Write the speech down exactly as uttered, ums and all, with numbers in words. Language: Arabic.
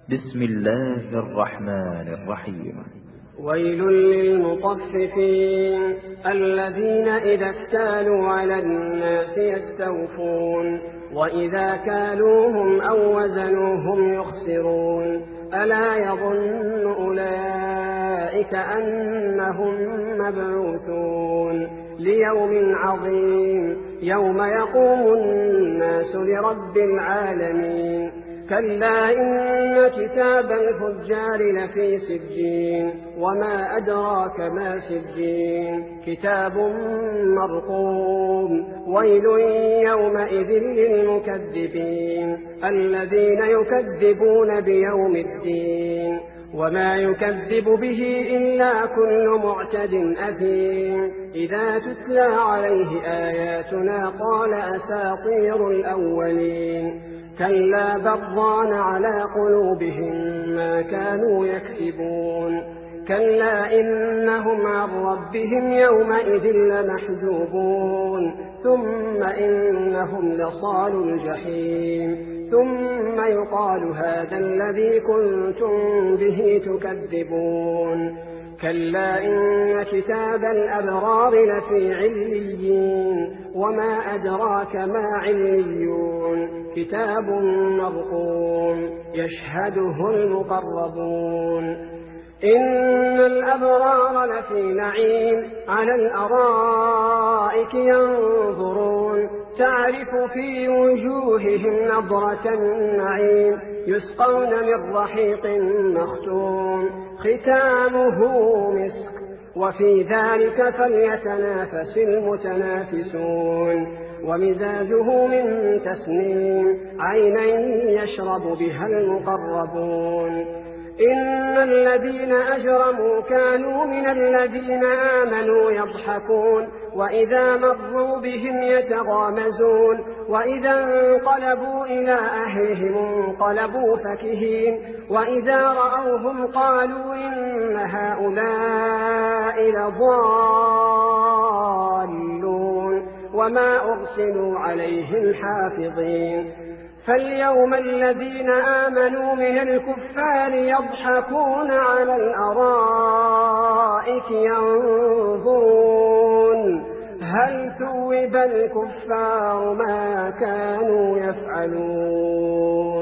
بسم الله الرحمن الرحيم. ويل للمطففين الذين إذا اكتالوا على الناس يستوفون وإذا كالوهم أو وزنوهم يخسرون ألا يظن أولئك أنهم مبعوثون ليوم عظيم يوم يقوم الناس لرب العالمين كلا إن كتاب الفجار لفي سجين وما أدراك ما سجين كتاب مرقوم ويل يومئذ للمكذبين الذين يكذبون بيوم الدين وما يكذب به إلا كل معتد أثيم إذا تتلى عليه آياتنا قال أساطير الأولين كلا بران على قلوبهم ما كانوا يكسبون كلا إنهم عن ربهم يومئذ لمحجوبون ثم إنهم لصالوا الجحيم ثم يقال هذا الذي كنتم به تكذبون كلا إن كتاب الأبرار لفي عليين وما أدراك ما عليون كتاب مرقوم يشهده المقربون إن الأبرار لفي نعيم على الأرائك ينظرون تعرف في وجوههم نضرة النعيم يسقون من رحيق مختوم ختامه مسك وفي ذلك فليتنافس المتنافسون ومزاجه من تسنيم عينا يشرب بها المقربون إن الذين أجرموا كانوا من الذين آمنوا يضحكون وإذا مروا بهم يتغامزون وإذا انقلبوا إلى أهلهم انقلبوا فكهين وإذا رأوهم قالوا إن هؤلاء لضالون وما أرسلوا عليهم حافظين فاليوم الذين آمنوا من الكفار يضحكون على الأرائك ينظرون هل ثوب الكفار ما كانوا يفعلون.